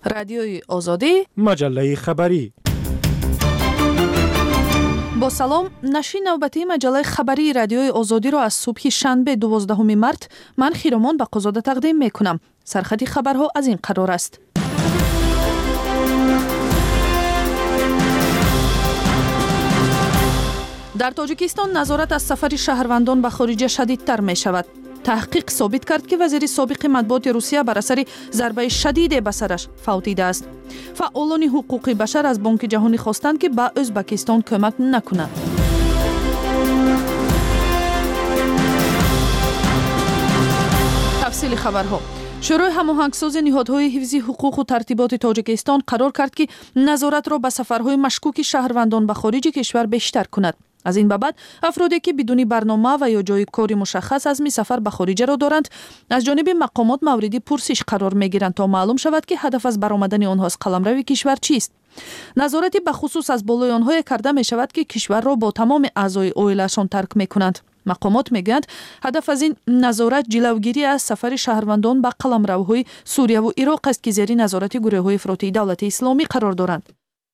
رادیوی آزادی، مجله خبری. با سلام، نشر نوبتی مجله خبری رادیوی آزادی را از صبح شنبه 12 مارس من خیرمان بقزاده تقدیم میکنم. سرخط خبرها از این قرار است. در تاجیکستان نظارت از سفر شهروندان به خارج شدیدتر می شود. تحقیق ثابت کرد که وزیر سابق مطبوعات روسیه بر اثر ضربه شدید به سرش فوتیده است. فعالان حقوق بشر از بانک جهانی خواستند که به ازبکستان کمک نکند. تفصیل خبرها. شورای هماهنگساز نهادهای حفظی حقوق و ترتیبات تاجیکستان قرار کرد که نظارت را به سفرهای مشکوک شهروندان به خارج کشور بیشتر کند. از این بابت افرادی که بدون برنامه و یا جای کاری مشخص از سفر به خارج را دارند از جانب مقامات موردی پرسش قرار میگیرند تا معلوم شود که هدف از برآمدن آنها از قلمرو کشور چیست. نظارتی به خصوص از بالای آنها کرده می شود که کشور را با تمام اعضای عائله‌شان ترک میکنند. مقامات میگویند هدف از این نظارت جلوگیری از سفر شهروندان به قلمروهای سوریه و عراق است که زیر نظارت گروه‌های افراطی دولت اسلامی قرار دارند.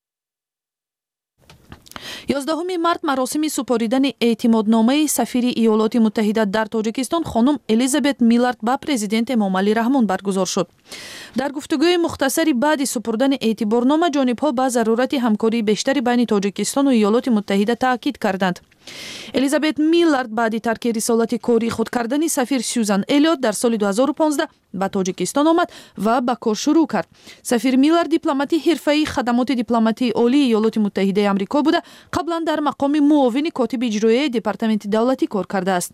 11 مارس مراسم سپاریدن اعتمادنامه سفیر ایالات متحده در تاجیکستان خانم الیزابت میلارد به پرزیدنت امامعلی رحمان برگزار شد. در گفتگوی مختصری بعد سپردن اعتبارنامه جانب‌ها به ضرورت همکاری بیشتری بین تاجیکستان و ایالات متحده تاکید کردند. الیزابت میلارد بعد ترک رسالت کاری خود کردن سفیر سوزان الیوت در سال 2015 به تاجیکستان آمد و به کار شروع کرد. سفیر میلارد دیپلماتی حرفه‌ای خدمات دیپلماتی عالی ایالات متحده آمریکا بوده. قبلا در مقام معاون کاتب اجرایی دپارتمنت دولتی کار کرده است.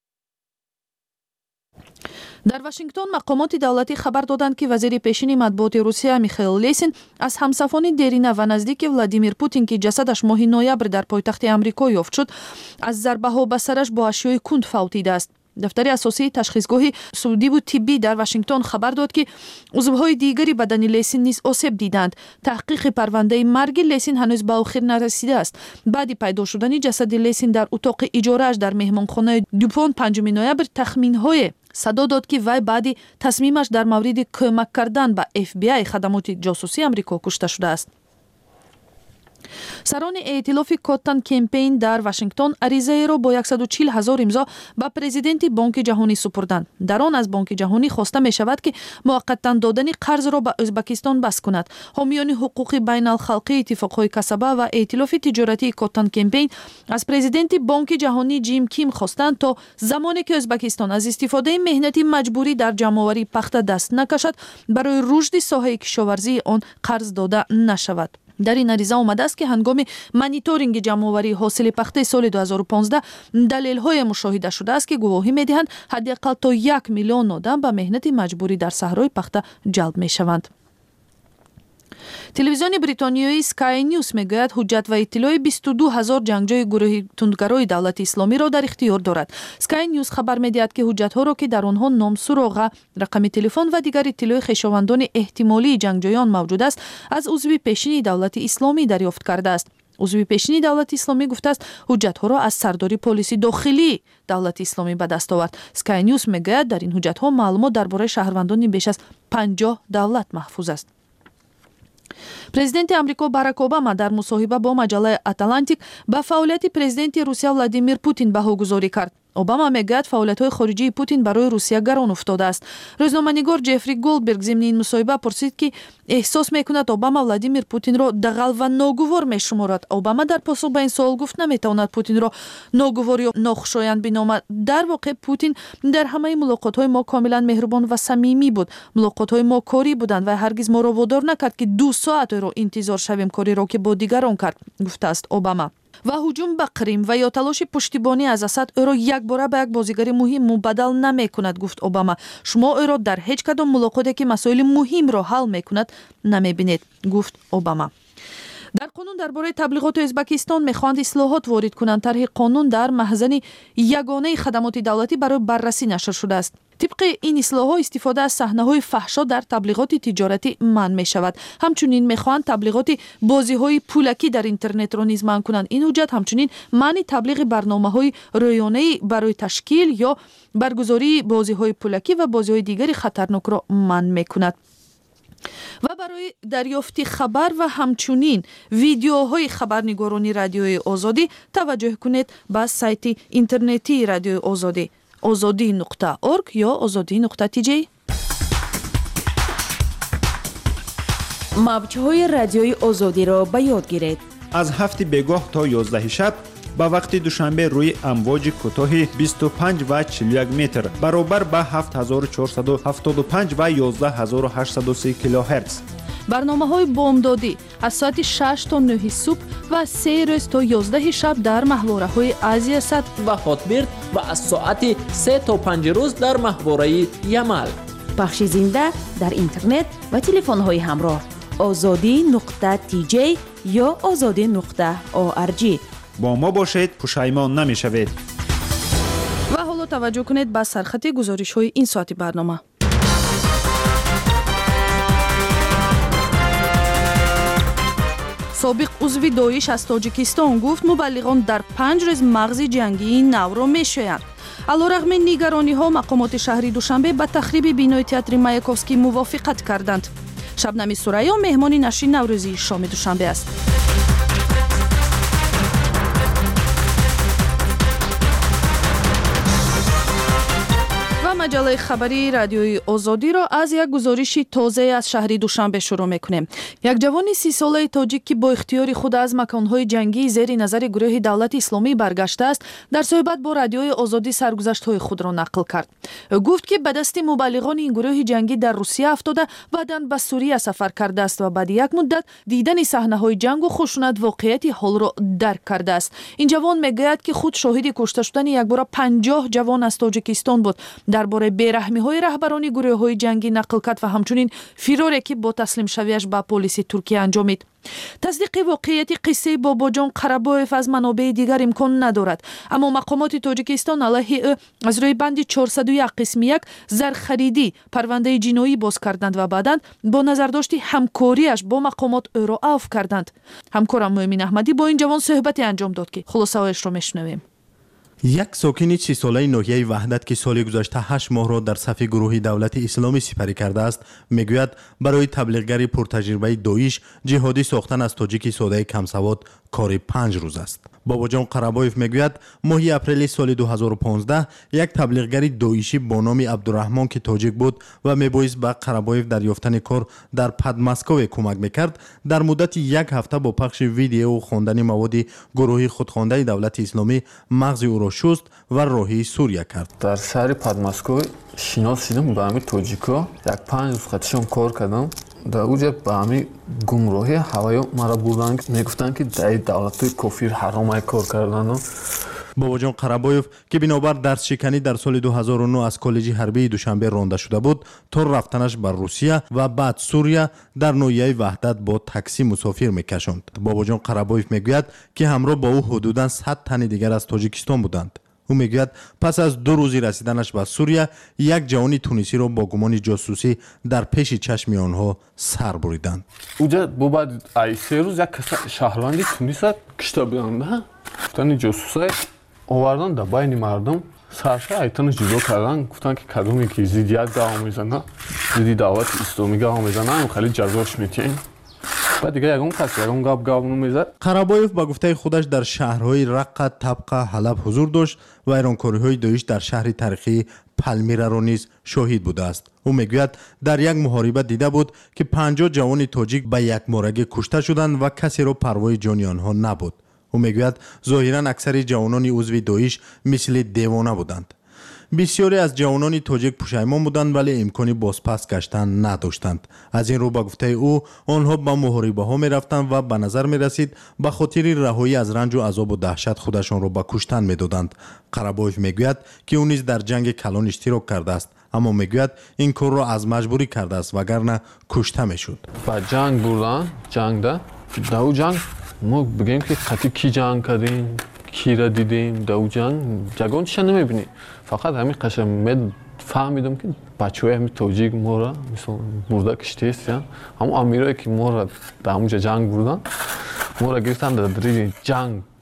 در واشنگتن مقامات دولتی خبر دادند که وزیر پیشین مطبوعات روسیه میخائیل لیسین از همسفان دیرینه و نزدیک ولادیمیر پوتین که جسدش ماه نوامبر در پایتخت آمریکا یافت شد از ضربه‌ها به سرش با اشیاء کند فوتیده است. دفتر اساسی تشخیصگاه سعودی و طبی در واشنگتن خبر داد که عضوهای دیگری بدن لیسین نیز آسیب دیدند. تحقیق پرونده مرگ لیسین هنوز به آخر نرسیده است. بعد پیدا شدن جسد لیسین در اتاق اجاره‌اش در مهمانخانه دوپون 5 نوامبر تخمین‌های صدا داد که وی بعد تصمیمش در مورد کمک کردن به FBI خدمات جاسوسی آمریکا کشته شده است. سران ائتلاف کاتان کمپین در واشنگتن عریضه را با 140,000 امضا به پرزیدنت بانک جهانی سپردند. در آن از بانک جهانی خواسته می شود که موقتا دادن قرض را به ازبکستان بس کند. حامیان حقوق بین الخلقی اتفاقهای کسبه و ائتلاف تجارتی کاتان کمپین از پرزیدنت بانک جهانی جیم کیم خواستند تا زمانی که ازبکستان از استفاده مهنتی مجبوری در جمع‌آوری پخته دست نکشد برای رشد ساحه کشاورزی آن قرض داده نشود. در این عریضه آمده است که هنگام مانیتورینگ جمع‌آوری حاصل پخته سال 2015 دلیل‌های مشاهده شده است که گواهی می‌دهند حداقل تا 1 میلیون آدم به مهنت مجبوری در صحرای پخته جلب می‌شوند. تلویزیون بریتانیایی اسکای نیوز میگوید حجت و اطلاع 22,000 جنگجوی گروه تندگرای دولت اسلامی را در اختیار دارد. اسکای نیوز خبر میدهد که حجت‌ها را که در آنها نام، سراغ، رقم تلفن و دیگر اطلاع خویشاوندان احتمالی جنگجویان موجود است از عضو پیشین دولت اسلامی دریافت کرده است. عضو پیشین دولت اسلامی گفته است حجت‌ها را از سرداری پلیس داخلی دولت اسلامی به دست آورد. اسکای نیوز میگوید در این حجت‌ها معلومات درباره شهروندان بیش از 50 دولت محفوظ است. پرزیدنت آمریکا باراک اوباما در مصاحبه با مجله اتلانتیک به فعالیت پرزیدنت روسیه ولادیمیر پوتین بهاگذاری کرد. اوباما میگوید فعالیت‌های خارجی پوتین برای روسیه گران افتاده است. روزنامه‌نگار جفری گولدبرگ ضمن این مصاحبه پرسید که احساس میکند اوباما ولادیمیر پوتین را دغل و ناگوار میشمارد. اوباما در پاسخ به این سوال گفت نمیتواند پوتین را ناگوار یا ناخوشایند بنامد. در واقع پوتین در همه ملاقات‌های ما کاملا مهربان و صمیمی بود. ملاقات‌های ما کاری بودند و هرگز ما را وادار نکرد که 2 ساعت را انتظار شویم کاری را که با دیگران کرد، گفته است اوباما. و هجوم به کریم و یا تلاش پشتیبانی از اسد او را یک باره به یک بازیگر مهم مبدل نمی کند، گفت اوباما. شما او را در هیچ کدام ملاقاتی که مسائل مهم را حل می کند نمی بینید، گفت اوباما. در قانون درباره تبلیغات ازبکستان میخواهند اصلاحات وارد کنند. طرح قانون در مخزن یگانه خدمات دولتی برای بررسی نشر شده است. طبق این اصلاحات استفاده از صحنه‌های فحشا در تبلیغات تجارتی منع می شود. همچنین میخواهند تبلیغات بازی‌های پولکی در اینترنت را نیز منع کنند. این حجت همچنین منع تبلیغ برنامه‌های رایانه‌ای برای تشکیل یا برگزاری بازی‌های پولکی و بازی‌های دیگری خطرناک را منع می‌کند. و برای دریافت خبر و همچنین ویدیوهای خبرنگارانی رادیوی آزادی توجه کنید به سایت اینترنتی رادیوی آزادی azadi.org یا azadi.tj. موج‌های رادیوی آزادی را به یاد گیرید. از 7 بگاه تا 11 شب با وقت دوشنبه روی امواج کوتاه 25 و 41 متر برابر با 7475 و 11803 کیلوهرتز. برنامه‌های بامدادی از ساعت 6 تا 9 صبح و 3 روز تا 11 شب در محوره‌های آسیا صد و هاتبرد و از ساعت 3 تا 5 روز در محوره یمل. پخش زنده در اینترنت و تلفن‌های همراه azadi.tj یا azadi.org. با ما باشید، پشیمان نمی‌شوید. و حالا توجه کنید به سرخط گزارش‌های این ساعت برنامه. سابق عضو داعش از تاجیکستان گفت مبلغان در 5 روز مغز جنگی نو را می‌شویند. علیرغم نگرانی‌ها مقامات شهری دوشنبه به تخریب بینای تئاتر مایاکوفسکی موافقت کردند. شبنم سوریا مهمان نشین نوروزی شام دوشنبه است. مجله خبری رادیوی آزادی را از یک گزارش تازه از شهر دوشنبه شروع میکنیم. یک جوان 30 ساله تاجیک که با اختیار خود از مکانهای جنگی زیر نظر گروه دولت اسلامی برگشته است، در صحبت با رادیوی آزادی سرگذشت‌های خود را نقل کرد. گفت که به دست مبلغان این گروه جنگی در روسیه افتاده، بعداً به سوریه سفر کرده است و بعد یک مدت دیدن صحنه‌های جنگ و خشونت واقعیت حال را درک کرده است. این جوان میگوید که خود شاهد کشته شدن یک بار 50 جوان از تاجیکستان بود. درباره بیرحمی‌های رهبران گروه‌های جنگی نقل کرد و همچنین فراری که با تسلیم شویش به پلیس ترکیه انجامید. تصدیق واقعیت قصه باباجان قربایف از منابع دیگر امکان ندارد، اما مقامات تاجیکستان علیه او از روی بند 401 قسم 1 زرخریدی پرونده جنایی باز کردند و بعداً با نظرداشت همکاریش با مقامات او را عفو کردند. همکارم مؤمن احمدی با این جوان صحبتی انجام داد که خلاصه‌اش را میشنویم. یک ساکن 30 ساله ناحیه وحدت که سال گذشته 8 ماه را در صف گروه دولت اسلامی سپری کرده است میگوید برای تبلیغگر پرتجربه داعش جهادی ساختن از تاجیک ساده کم سواد کار 5 روز است. باباجان قربایف میگوید ماه اپریل سال 2015 یک تبلیغگر داعشی با نام عبدالرحمن که تاجیک بود و میبایست به قربایف در یافتن کار در پدمسکو کمک میکرد، در مدت یک هفته با پخش ویدیو و خواندن مواد گروه خودخوانده دولت اسلامی مغز او را شست و راهی سوریه کرد. در شهر پدمسکو شناس شدم به همین تاجیکا، یک 5 روز خاطرشون کار کردم. در اونجا به همین گمراهی هوایی مرا بردن، میگفتن که در دولت‌های کافر حرام کار کردن. باباجان قربایف که بنابر درس شکنی در سال 2009 از کالج حربی دوشنبه رانده شده بود تا رفتنش بر روسیه و بعد سوریه در ناحیه وحدت با تاکسی مسافر میکشند. باباجان قربایف میگوید که همراه با او حدوداً 100 تن دیگر از تاجیکستان بودند. او میگوید پس از 2 روزی رسیدنش به سوریه یک جوان تونسی را با گمان جاسوسی در پیش چشم آنها سر بریدند. اونجا بعد از 3 روز یک شهروندی تونس کشته بودند. گفتن جاسوسای آوردن در بین مردم سرشه ایتان جلو کردن، گفتن که کدومی که ضدیت گام میزنه، ضد دعوت اسلامی گام میزنه، خیلی جزاش میتین. بعد دیگه یگون کس یگون گاب نمیزد. قربایف با گفته خودش در شهرهای رقه، طبقه، حلب حضور داشت و ایرانکاری‌های داعش در شهر تاریخی پالمیرا را نیز شاهد بوده است. او میگوید در یک محاربه دیده بود که 50 جوان تاجیک به یک مورگه کشته شدند و کسی را پروای جان آنها نبود. او میگوید ظاهراً اکثر جوانان عضو داعش مثل دیوانه بودند. بسیاری از جوانان تاجیک پشیمان بودند ولی امکانی بازپس گشتن نداشتند. از این رو با گفته او آنها به محاربه ها می رفتند و به نظر می رسید به خاطر رهایی از رنج و عذاب و دهشت خودشان را به کشتن می دادند. قربایف میگوید که او نیز در جنگ کلان اشتراک کرده است، اما میگوید این کار را از مجبوری کرده است وگرنه کشته میشد. با جنگ بردن، جنگ ده در او جنگ ما بگیم که قطعی کی جنگ کردیم، کی را دیدیم در او جنگان چیز نمیبینیم. فقط همین قشنگ فهمیدم که بچه‌های همین تاجیک ما را مثلا مرده کشته هستن، همون امیرایی که ما را در اونجا جنگ بردن ما را گرفتن در دریج جنگ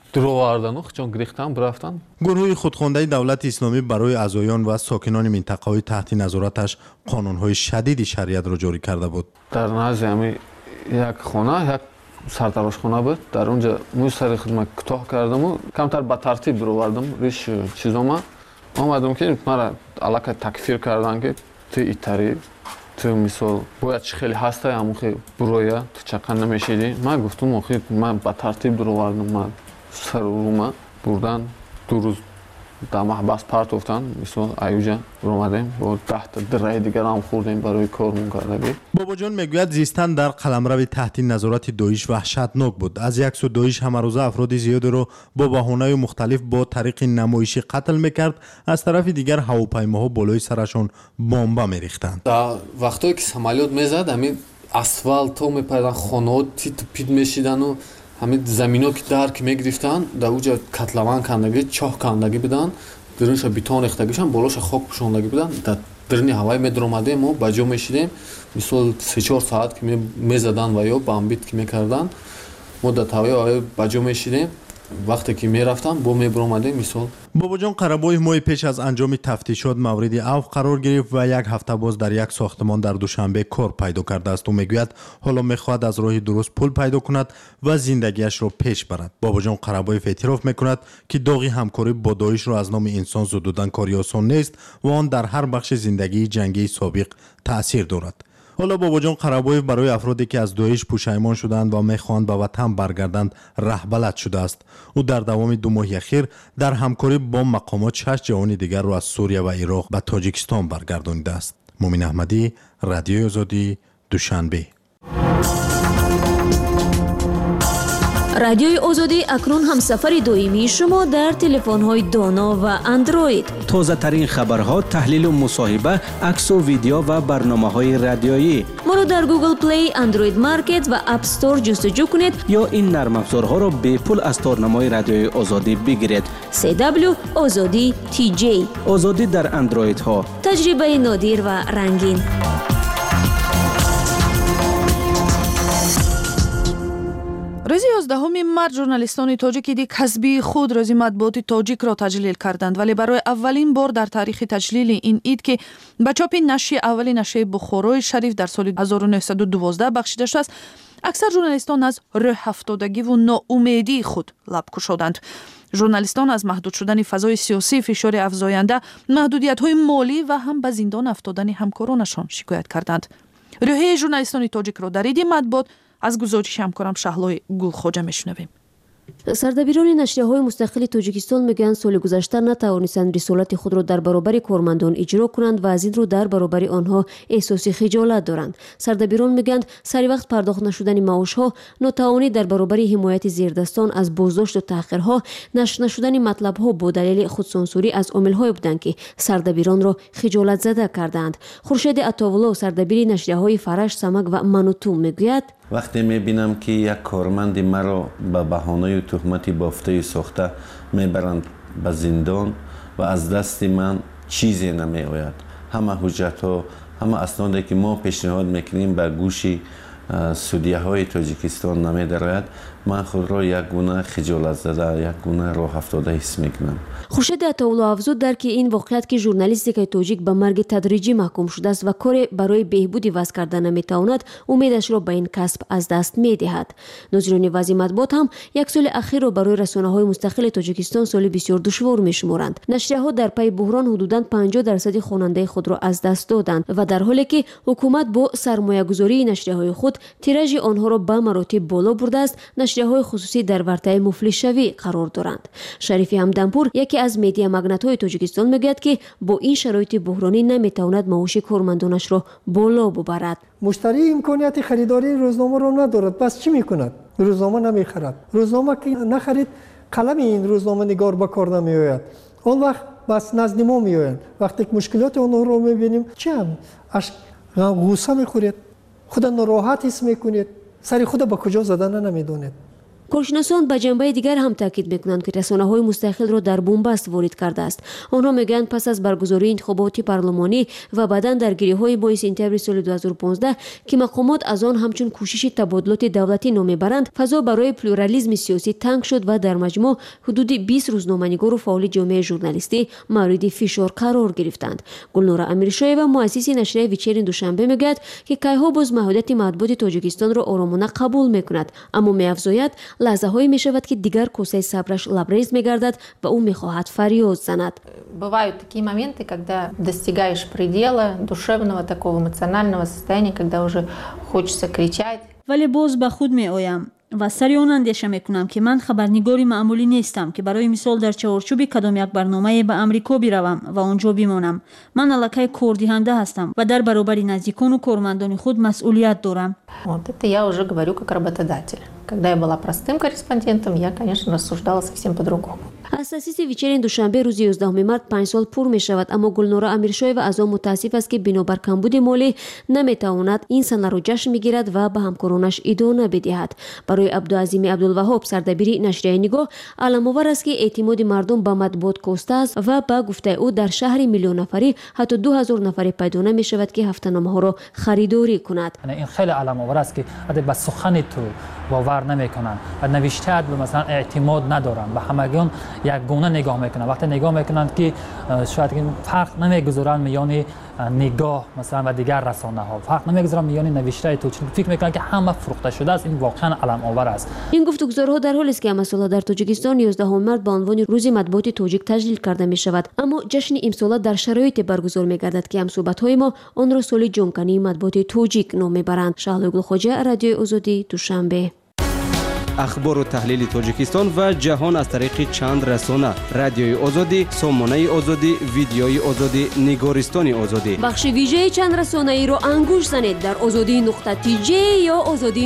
дуровардану хичон гирифтан бирафтан. гурӯҳи худхондаи давлати исломӣ барои аъзоён ва сокинони минтақаҳои таҳти назораташ қонунҳои шадиди шариатро ҷорӣ карда буд. Дар назди ҳами як хона, як сартарошхона буд. Дар онҷа мӯи сари хидмат кӯтоҳ кардаму камтар ба тартиб бировардам риш чизома. омадам ки мара аллакай такфир кардан ки ту итари ту мисол бояд чи хеле ҳастай амухи буроя ту чақа намешиди. Ман гуфтум охир ман ба тартиб бировардам, ман сарурума бурдан 2 рӯз дар маҳбас партофтан. Мисол аюҷа омадем бо 10 та дирраи дигарам хӯрдем барои кормон кардагӣ. бобоҷон мегӯяд зистан дар қаламрави таҳти назорати доиш ваҳшатнок буд. аз як су доиш ҳамарӯза афроди зиёдеро бо баҳонаҳои мухталиф бо тариқи намоишӣ қатл мекард. аз тарафи дигар ҳавопаймоҳо болои сарашон бомба мерехтанд. дар вақтое ки самолёт мезад ҳамин асфалтҳо мепайдан, хонаҳо титпит мешидану ҳамин замино ки дар ки мегирифтан дар уҷа катлаван кандагӣ чоҳ кандагӣ будан, дурунша битон рехтагишан, болоша хок пӯшондагӣ будан. дар дурни ҳавай медромадем, мо ба ҷо мешидем. мисол 3-4 соат ки мезадан ва ё бомбит ки мекардан, мо дар ҳавай ба ҷо мешидем. вақте ки мерафтам бо мебромадем. мисол бобоҷон қарабоев моҳи пеш аз анҷоми тафтишот мавриди авф қарор гирифт ва як ҳафта боз дар як сохтмон дар душанбе кор пайдо кардааст. ӯ мегӯяд ҳоло мехоҳад аз роҳи дуруст пул пайдо кунад ва зиндагиашро пеш барад. бобоҷон қарабоев эътироф мекунад ки доғи ҳамкорӣ бо доишро аз номи инсон зудудан кори осон нест ва он дар ҳар бахши зиндагии ҷангии собиқ таъсир дорад. ҳоло бобоҷон қарабоев барои афроде ки аз доиш пушаймон шуданд ва мехоҳанд ба ватан баргарданд раҳбалат шудааст. ӯ дар давоми 2 моҳи ахир дар ҳамкорӣ бо мақомот 6 ҷаҳони дигарро аз сурия ва ироқ ба тоҷикистон баргардонидааст. мумин аҳмадӣ, радиои озодӣ, душанбе. радиои озодӣ акнун ҳамсафари доимии шумо дар телефонҳои доно ва андроид. тозатарин хабарҳо, таҳлилу мусоҳиба, аксу видео ва барномаҳои радиоӣ. моро дар Google Play, Android Market ва App Store ҷустуҷӯ кунед ё ин нармафзорҳоро бепул аз торнамои радиои озодӣ бигиред. CW Озодӣ TJ. озодӣ дар андроидҳо. таҷрибаи нодир ва рангин. рӯзи 11 март журналистони тоҷики ди касби худ рӯзи матбуоти тоҷикро таҷлил карданд, вале барои аввалин бор дар таърихи таҷлили ин ид ки ба чопи нашри аввали нашри Бухорои Шариф дар соли 1912 бахшида шудааст, аксар журналистон аз рӯҳафтодагиву ноумедии худ лаб кушоданд. журналистон аз маҳдуд шудани фазои сиёсӣ, фишори афзоянда, маҳдудиятҳои молӣ ва ҳам ба зиндон афтодани ҳамкоронашон шикоят карданд. рӯҳияи журналистони тоҷикро дар иди матбуот аз гузориши ҳамкорам Шаҳлои Гулхоҷа мешунавем. сардабирони нашрияҳои мустақили тоҷикистон мегӯянд соли гузашта натавонистанд рисолати худро дар баробари кормандон иҷро кунанд ва аз ин рӯ дар баробари онҳо эҳсоси хиҷолат доранд. сардабирон мегӯянд сари вақт пардохт нашудани маошҳо, нотавонӣ дар баробари ҳимояти зердастон аз боздошту таъхирҳо, нашр нашудани матлабҳо бо далели худсонсурӣ аз омилҳое буданд ки сардабиронро хиҷолатзада карданд. хуршеди атовулло, сардабири нашрияҳои Фараш, Самак ва Манутум мегӯяд: вақте мебинам ки як корманди маро ба баҳонаи тӯҳмати бофтаи сохта мебаранд ба зиндон ва аз дасти ман чизе намеояд, ҳама ҳуҷҷатҳо, ҳама асноде ки мо пешниҳод мекунем ба гӯши судяҳои тоҷикистон намедарояд, ман худро як гуна хиҷолатзада, як гуна роҳафтода ҳис мекунам. хуршеди атовулло афзуд дар ки ин воқеият ки журналистикаи тоҷик ба марги тадриҷӣ маҳкум шудааст ва коре барои беҳбуди ваз кардан наметавонад, умедашро ба ин касб аз даст медиҳад. нозирони вазъи матбуот ҳам як соли ахирро барои расонаҳои мустақили тоҷикистон соли бисёр душвор мешуморанд. нашрияҳо дар пайи буҳрон ҳудудан 50% хонандаи худро аз даст доданд ва дар ҳоле ки ҳукумат бо сармоягузории нашрияҳои худ тиражи онҳоро ба маротиб боло бурдааст, нашрияҳои хусусӣ дар вартаи муфлисшавӣ қарор доранд. Шарифи Ҳамданпур, яке аз медиамагнатҳои Тоҷикистон, мегӯяд ки бо ин шароити буҳронӣ наметавонад маоши кормандонашро боло бубарад. муштарӣ имконияти харидории рӯзномаро надорад, бас чӣ мекунад? рӯзнома намехарад. рӯзнома ки нахарид, қалами ин рӯзноманигор ба кор намеояд. он вақт бас назди мо меоянд. вақте ки мушкилоти онҳоро мебинем, чиам ғусса мехӯред, худа нороҳат ҳис мекунед, сари худа ба куҷо задана намедонед. کارشناسان به جنبه دیگر هم تاکید میکنند که رسانه‌های مستقل را در بنبست وارد کرده است. آنها میگویند پس از برگزاری انتخابات پارلمانی و بعداً درگیری‌های ماه سپتامبر سال 2015 که مقامات از آن همچون کوشش تبادلات دولتی نام میبرند، فضا برای پلورالیسم سیاسی تنگ شد و در مجموع حدود 20 روزنامه‌نگار و فعال جامعه ژورنالیستی مورد فشار قرار گرفتند. گلنور امیرشایوا مؤسس نشریه ویچرین دوشنبه میگوید که کایها باز محدودیت مطبوعات تاجیکستان را آرامانه قبول میکند، اما می‌افزاید لحظه‌هایی میشود که دیگر کوسه صبرش لبریز میگردد و او میخواهد فریاد زند. Бывают такие моменты, когда достигаешь предела душевного такого эмоционального состояния, когда уже хочется кричать. ولی باز به خود میآیم و سری آن اندیشه میکنم که من خبرنگاری معمولی نیستم که برای مثال در چهارچوب کدام یک برنامه به امریکا بروم و آنجا بمانم. من الکی کاردهنده هستم و در برابر نزدیکان و کارمندان خود مسئولیت دارم. Вот это я уже говорю как работодатель. Когда я была простым корреспондентом, я, конечно, рассуждала совсем по-другому. از تأسیس ویچرین دوشنبه روز 11 مارس 5 سال پر می شود، اما گلنور امیرشایوا از آن متاسف است که بنابر کمبود مالی نمیتواند این سنه را جشن میگیرد و به همکارانش ادامه بدهد. برای عبدالعظیم عبدالوهاب سردبیر نشریه نگاه علام‌آور است که اعتماد مردم به مطبوعات کاسته است و به گفته او در شهر میلیون نفری حتی 2000 نفر پیدا نمی شود که هفته‌نامه ها را خریداری کند. این خیلی علام‌آور است که به سخن تو باور نمیکنن و نوشته به مثلا اعتماد ندارن، به همگان یک گونه نگاه میکنن. وقتی نگاه میکنن که شاید فرق نمیگذارن میان نگاه مثلا و دیگر رسانه ها، فرق نمیگذارن میان نوشته تو، چون فکر میکنن که همه فروخته شده است. این واقعا علم آور است. این گفتگوها در حالی است که امسال در تاجیکستان 11 مارس به عنوان روز مطبوعات تاجیک تجلیل کرده می شود، اما جشن امسال در شرایط برگزار میگردد که همصحبت های ما آن را سال جمکنی مطبوعات تاجیک نام میبرند. شهلا گلخواجه، رادیوی آزادی، دوشنبه. اخبار و تحلیل تاجیکستان و جهان از طریق چند رسانه: رادیوی آزادی، سامانه آزادی، ویدیوی آزادی، نگارستان آزادی. بخش ویژه چند رسانه ای را انگوش زنید در azadi.tj یا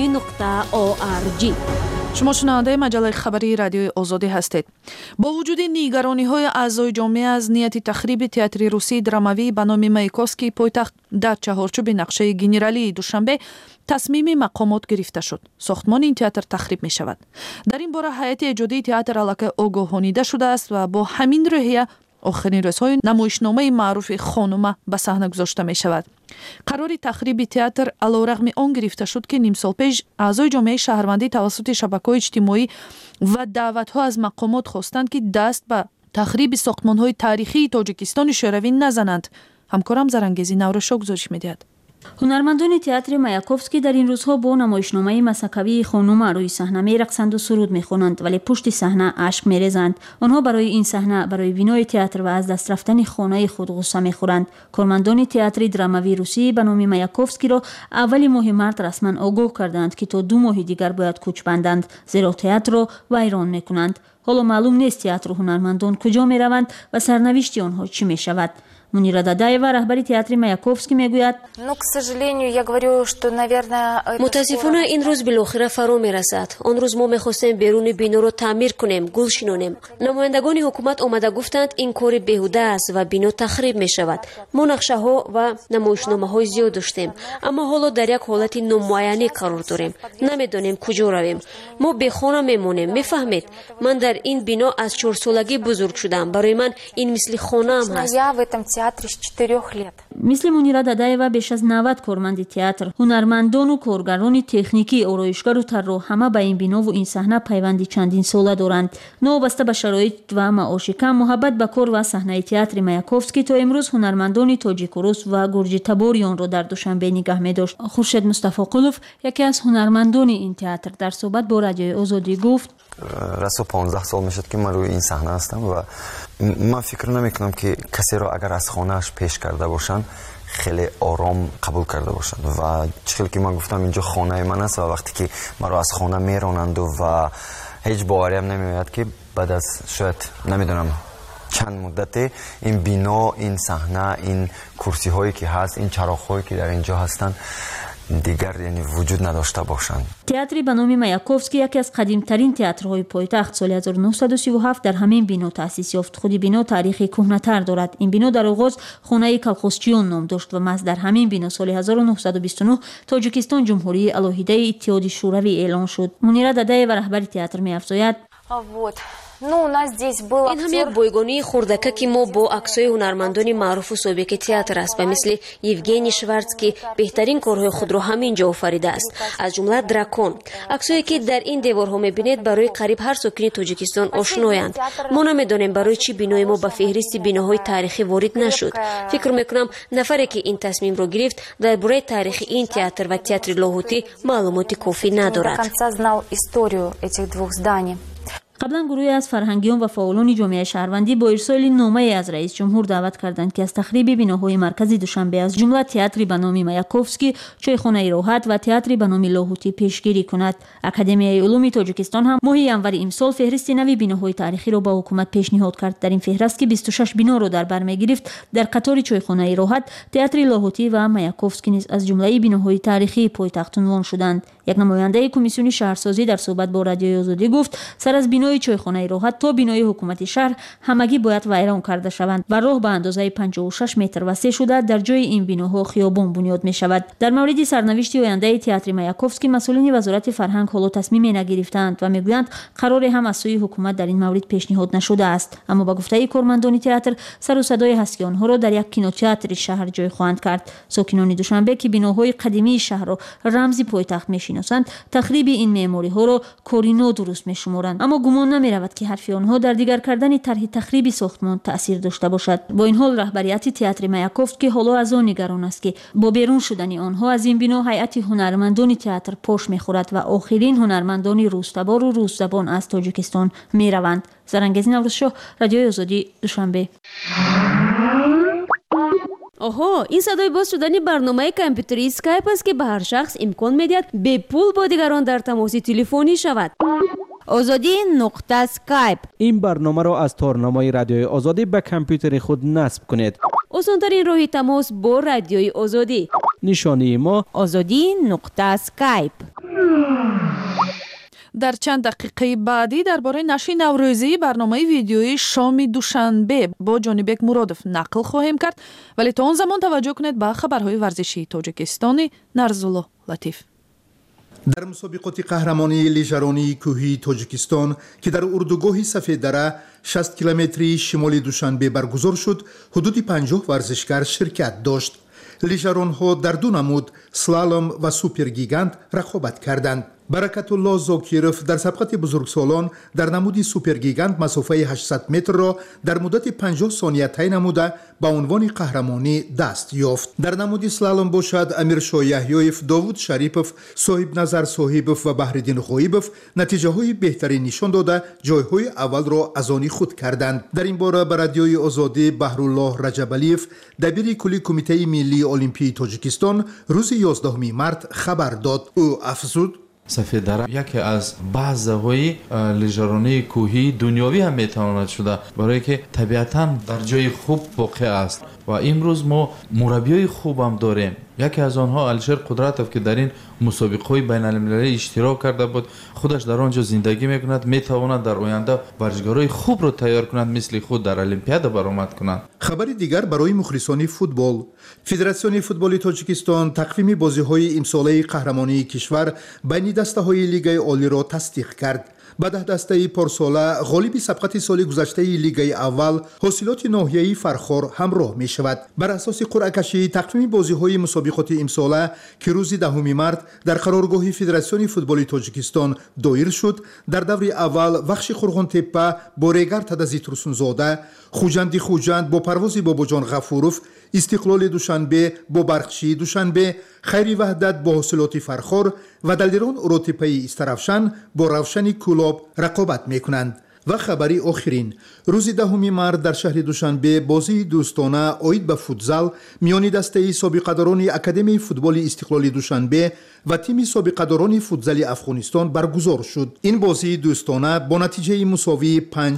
azadi.org. شما شنونده مجله خبری رادیوی آزادی هستید. با وجود نگرانی‌های اعضای جامعه از نیت تخریب تئاتر روسی دراموی به نام مایکوفسکی پایتخت در چهارچوب نقشه گنرالی دوشنبه تصمیم مقامات گرفته شد. ساختمان این تئاتر تخریب می شود. در این باره هیئت ایجادی تئاتر الکی آگاهانیده شده است و با همین روحیه آخرین روزهای نمایشنامه معروف خانومه به صحنه گذاشته می شود. قرار تخریب تئاتر علیرغم آن گرفته شد که نیم سال پیش اعضای جامعه شهروندی توسط شبکه‌های اجتماعی و دعوت‌ها از مقامات خواستند که دست به تخریب ساختمان‌های تاریخی تاجیکستان شوروی نزنند. همکارم زرنگیزی نورشو گزارش می‌دهد. هنرمندان تئاتر مایاکوفسکی در این روزها با نمایشنامه مسکوی خانومه روی صحنه می‌رقصند و سرود می‌خوانند، ولی پشت صحنه اشک می‌ریزند. آنها برای این صحنه، برای بینای تئاتر و از دست رفتن خانه خود غصه می‌خورند. کارمندان تئاتر دراموی روسی به نام مایاکوفسکی را اول ماه مارس رسما آگاه کردند که تا 2 ماه دیگر باید کوچ بندند، زیرا تئاتر را ویران می‌کنند. حالا معلوم نیست تئاتر و هنرمندان کجا می‌روند و سرنوشت آنها چی می‌شود. منیرا دادایوا رهبر تئاتر مایاکوفسکی میگوید: متاسفانه این روز بالاخره فرا میرسد. آن روز ما میخواستیم بیرون بینا را تعمیر کنیم، گل شنونیم. نمایندگان حکومت آمده گفتند این کار بیهوده است و بینا تخریب میشود. ما نقشه ها و نمایشنامه های زیاد داشتیم، اما حالا در یک حالت نامعینی قرار داریم. نمیدانیم کجا رویم. ما بی خانه میمونیم. میفهمید؟ من در این بینا از 4 سالگی بزرگ شدم. برای من این مثل خانه ام هست. مثل منیرا دادایوا بیش از 90 کارمند تئاتر، هنرمندان و کارگران تکنیکی، آرایشگر و طراح همه به این بنا و این صحنه پیوندی چندین ساله دارند. نوابسته به شرایط و معاش کم، محبت به کار و صحنه تئاتر مایاکوفسکی تا امروز هنرمندان تاجیک و روس و گرجی تباری آن را در دوشنبه نگه می‌داشت. خورشید مصطفی قلوف، یکی از هنرمندان این تئاتر، در صحبت با رادیوی آزادی گفت: رسو 15 سال میشد که من روی این صحنه هستم و من فکر نمیکنم که کسی را اگر از خانهش پیش کرده باشن خیلی آرام قبول کرده باشن و چیزی که من گفتم اینجا خانه من است و وقتی که من رو از خانه میرانند و هیچ باوری هم نمیآید که بعد از شاید نمیدونم چند مدت این بنا، این صحنه، این کرسی هایی که هست، این چراغ هایی که در اینجا هستن دیگر یعنی وجود نداشته باشند. تئاتر به نام مایاکوفسکی یکی از قدیمترین تئاترهای پایتخت سال 1937 در همین بنا تأسیس یافت. خود بنا تاریخی کهنه‌تر دارد. این بنا در آغاز خانه کالخوسچیون نام داشت و محض در همین بنا سال 1929 تاجیکستان جمهوری الهیده اتحاد شوروی اعلان شد. منیره ددای و رهبر تئاتر می‌افزاید: این هم یک بایگانی خردککی ما با عکسای هنرمندان معروف و سابق تئاتر است و مثل یوگنی شوارتسکی بهترین کارهای خود را همینجا آفریده است، از جمله دراکون. عکسایی که در این دیوارها می‌بینید برای قریب هر ساکن تاجیکستان آشنایند. ما نمی‌دانیم برای چی بنای ما به فهرست بناهای تاریخی وارد نشد. فکر می‌کنم نفری که این تصمیم را گرفت درباره تاریخ این تئاتر و تئاتر لاهوتی معلومات کافی ندارد. قبلا گروهی از فرهنگیان و فعالان جامعه شهروندی با ارسال نامه از رئیس جمهور دعوت کردند که از تخریب بناهای مرکزی دوشنبه از جمله تئاتر به نام مایاکوفسکی، چایخانه راحت و تئاتر به نام لاهوتی پیشگیری کند. اکادمیای علوم تاجیکستان هم ماه ینور امسال فهرست نوی بناهای تاریخی را به حکومت پیشنهاد کرد. در این فهرست که 26 بنا را در بر می‌گرفت، در قطار چایخانه راحت، تئاتر لاهوتی و مایاکوفسکی نیز از جمله بناهای تاریخی پایتخت عنوان شدند. یک نماینده کمیسیون شهرسازی در صحبت با رادیوی آزادی گفت سر از بنای چایخانه راحت تا بنای حکومتی شهر همگی باید ویران کرده شوند و راه به اندازه 56 متر وسیع شده در جای این بناها خیابان بنیاد می شود. در مورد سرنوشت آینده تئاتر مایاکوفسکی مسئولین وزارت فرهنگ حالا تصمیمی نگرفتند و میگویند قرار هم از سوی حکومت در این مورد پیشنهاد نشده است، اما با گفته کارمندان تئاتر سر و صدای هست که آنها را در یک کینوتئاتر شهر جای خواهند کرد. ساکنان دوشنبه که بناهای قدیمی شهر را رمزی پایتخت می‌شناسند، تخریب این معماری‌ها را کاری درست می‌شمارند، اما گمان نمی‌رود که حرف آنها در دیگر کردن طرح تخریب ساختمان تأثیر داشته باشد. با این حال رهبریت تئاتر مایاکوفسکی حالا از آن نگران است که با بیرون شدن آنها از این بنا هیئت هنرمندان تئاتر پاش می‌خورد و آخرین هنرمندان روس‌تبار و روس‌زبان از تاجیکستان می‌روند. زرنگزی نوروزشاه، رادیوی آزادی، دوشنبه. آها، این صدای باز شدن برنامه کامپیوتری اسکایپ است که به هر شخص امکان می‌دهد به پول با دیگران در تماس تلفنی شود. آزادی نقطه اسکایپ. این برنامه را از تارنامه رادیوی آزادی به کامپیوتر خود نصب کنید. آسان‌ترین راه تماس با رادیوی آزادی. نشانی ما آزادی نقطه اسکایپ. در چند دقیقه بعدی درباره نشر نوروزی برنامه ویدیویی شام دوشنبه با جانبک مرادف نقل خواهیم کرد، ولی تا آن زمان توجه کنید به خبرهای ورزشی تاجیکستانی. نرزالله لطیف. در مسابقات قهرمانی لیژرانی کوهی تاجیکستان که در اردوگاه سفیددره 60 کیلومتری شمال دوشنبه برگزار شد، حدود 50 ورزشکار شرکت داشت. لیژران‌ها در دو نمود سلالوم و سوپر گیگانت رقابت کردند. برکت الله زاکیروف در سبقت بزرگسالان در نمود سوپر گیگانت مسافه 800 متر را در مدت 50 ثانیه طی نموده به عنوان قهرمانی دست یافت. در نمود سلالوم باشد امیرشاه یحیایف، داوود شریپوف، صاحب نظر صاحبوف و بحرالدین غایبوف نتیجه های بهتری نشان داده جایهای اول را از آن خود کردند. در این باره به رادیوی آزادی بهرالله رجبالیف، دبیر کلی کمیته ملی المپی تاجیکستان، روز 11 مارس خبر داد. او افزود: سفیددره یکی از بازهای لیژرانی کوهی دنیوی هم میتواند شده، برای که طبیعتاً در جای خوب واقع است و امروز ما مربیای خوب هم داریم. یکی از آنها الشیر قدرتوف که در این مسابقه بین المللی اشتراک کرده بود، خودش در آنجا زندگی میکند، میتواند در آینده ورزشکارای خوب رو تیار کند، مثل خود در المپیاد برآمد کنند. خبر دیگر برای مخلصان فوتبال: فدراسیون فوتبال تاجیکستان تقویم بازی‌های امساله قهرمانی کشور بین دسته‌های لیگ عالی را تصدیق کرد. به 10 دسته پارساله غالب سبقت سال گذشته لیگ اول حاصلات ناحیه‌ای فرخار همراه می شود. بر اساس قرعه کشی تقویم بازی‌های مسابقات امساله که روز 10 مارس در قرارگاه فدراسیون فوتبال تاجیکستان دایر شد، در دور اول وخش خورغان تپه با ریگر تدزی ترسونزاده، خوجند با پرواز باباجان غفوروف، استقلال دوشنبه با برقچی دوشنبه، خیری وحدت با حاصلات فرخار و دلدران اروتیپی استرافشان با روشن کولاب رقابت میکنند. و خبری آخرین: روز 10 مارس در شهر دوشنبه بازی دوستانه آید به فوتزال میان دسته سابقه‌داران اکادمی فوتبال استقلال دوشنبه و تیم سابقه‌داران فوتزال افغانستان برگزار شد. این بازی دوستانه با نتیجه مساوی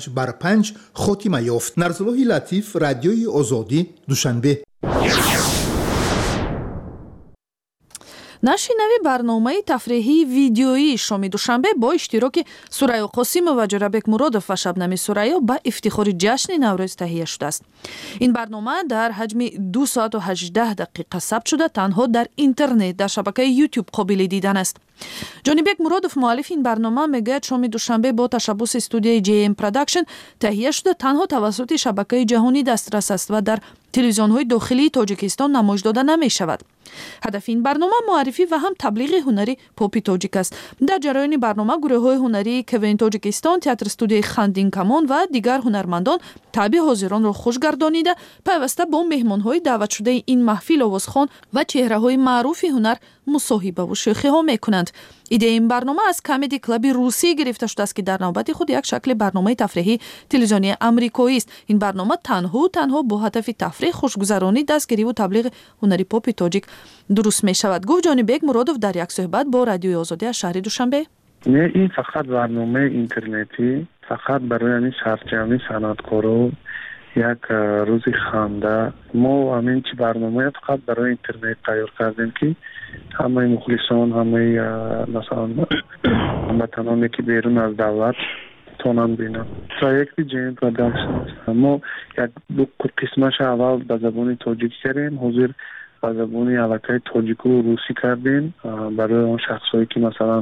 5-5 خاتمه یافت. نرزالله لطیف، رادیوی آزادی، دوشنبه. нашинавӣ барномаи тафреҳии видеоии шоми душанбе бо иштироки Сурайё Қосимова, Ҷурабек Муродов ва Шабнами Сурайё ба ифтихори ҷашни Наврӯз таҳия шудааст. Ин барнома дар ҳаҷми 2 соату 18 дақиқа сабт шуда танҳо дар интернет дар шабакаи YouTube қобили дидан аст. Ҷонибек Муродов, муаллифи ин барнома, мегӯяд шоми душанбе бо ташаббуси студияи JM Production таҳия шуда танҳо тавассути шабакаи ҷаҳонӣ дастрас аст ва дар телевизионҳои дохилии Тоҷикистон намоиш дода намешавад. ҳадафи ин барнома муаррифӣ ва ҳам таблиғи ҳунари попи тоҷик аст. дар ҷараёни барнома гурӯҳҳои ҳунарии КВН Тоҷикистон, театр студияи Хандин Камон ва дигар ҳунармандон таъби ҳозиронро хуш гардонида, пайваста бо меҳмонҳои даъватшудаи ин маҳфил овозхон ва чеҳраҳои маъруфи ҳунар мусоҳибаву шӯхиҳо мекунанд. идеяи ин барнома аз Comedy Club-и Русӣ гирифта шудааст, ки дар навбати худ як шакли барномаи тафреҳии телевизионии амрикоист. ин барнома танҳо бо ҳадафи тафреҳ, хушгузаронӣ, дастгириву таблиғи ҳунари попи тоҷик дуруст мешавад. гуфт Ҷонибек Муродов дар як суҳбат бо Радиои Озодӣ аз шаҳри Душанбе. не ин фақат барномаи интернетӣ, фақат барои ҳамин сарҷамъи санъаткоро як рӯзи ханда. мо ҳамин чи барномаи фақат барои интернет тайёр кардем, ки ҳамаи мухлисон, ҳамаи масалан ҳамватаноне ки берун аз давлат тонанд бинанд. проекти JM Production мо як ду қисмаш аввал ба забони тоҷик кардем, ҳозир ба забони аллакай тоҷику русӣ кардем, барои он шахсҳое ки масалан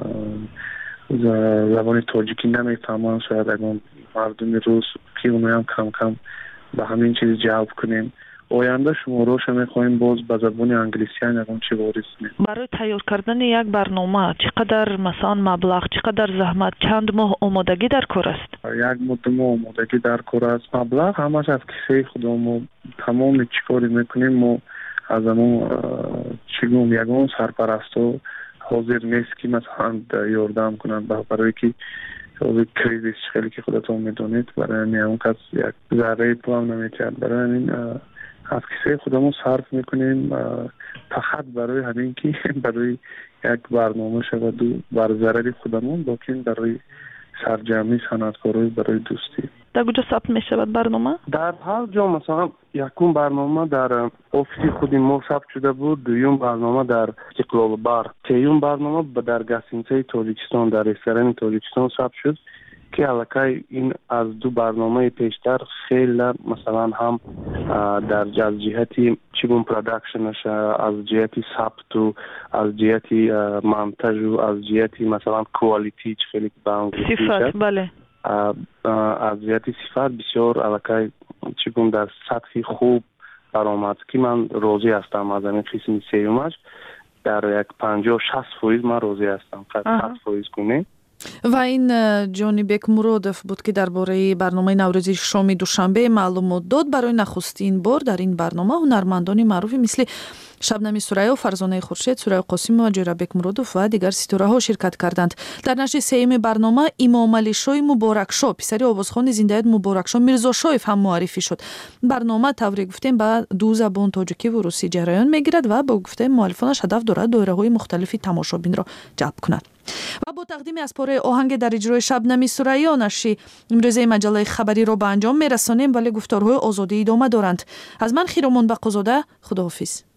забони тоҷикӣ намефаҳманд, шояд ягон мардуми рус, ки оноям кам ба ҳамин чиз ҷалб кунем. оянда шумороша мехоҳем боз ба забони англисиан ягон чи ворис кунем. барои тайёр кардани як барнома чӣ қадар масалан маблағ, чӣ қадар заҳмат, чанд моҳ омодагӣ дар кор аст? як моҳ ду моҳ омодагӣ дар кор аст. маблағ ҳамаш аз кисаи худо. мо тамоми чӣ кори мекунем, мо аз амон чӣ гум ягон сарпарастҳо ҳозир нест ки масалан ёрдам кунанд, барое ки ҳозир кризис хеле ки худатон медонед, барои ҳамин он кас як зарраи пулам наметиҳад. барои ҳамин аз кисаи худамон сарф мекунем, фақат барои ҳамин ки барои як барнома шаваду бар зарари худамон, бокин барои сарҷамъи санъаткорӣ, барои дӯстӣ. дар куҷо сабт мешавад барнома? дар ҳар ҷо. масалан якум барнома дар офиси худи мо сабт шуда буд, дуюм барнома дар Иқлолбар, сеюм барнома дар гостиницаи Тоҷикистон, дар ресторани Тоҷикистон сабт шуд, ки аллакай ин аз ду барномаи пештар хеле масалан ҳам дар аз ҷиҳати чигун продакшнаш, аз ҷиҳати сабту, аз ҷиҳати монтажу, аз ҷиҳати масалан квалити хеле ба англиси сифат, бале, аз ҷиҳати сифат бисёр аллакай чигун дар сатҳи хуб баромад, ки ман розӣ ҳастам аз ҳамин қисми сеюмаш. дар як 50-60% ман розӣ ҳастам. 100% куне. ва ин Ҷонибек Муродов буд, ки дар бораи барномаи наврӯзи шоми душанбе маълумот дод. барои нахустин бор дар ин барнома ҳунармандони маъруфи мисли Шабнами Сурайё, Фарзонаи Хуршед, Сурайё Қосимова, Ҷурабек Муродов ва дигар ситораҳо ширкат карданд. дар нашри сеюми барнома Имомалишои Муборакшо, писари овозхони Зиндаят Муборакшо Мирзошоев ҳам муаррифӣ шуд. барнома тавре гуфтем ба ду забон тоҷикиву русӣ ҷараён мегирад ва бо гуфтаи муаллифонаш ҳадаф дорад доираҳои мухталифи тамошобинро ҷалб кунад. ва бо тақдими аз пораи оҳанге дар иҷрои Шабнами Сурайё, нашри имрӯзаи маҷаллаи хабариро ба анҷом мерасонем, вале гуфторҳои озодӣ идома доранд. аз ман Хиромон Бақозода, худоҳофиз.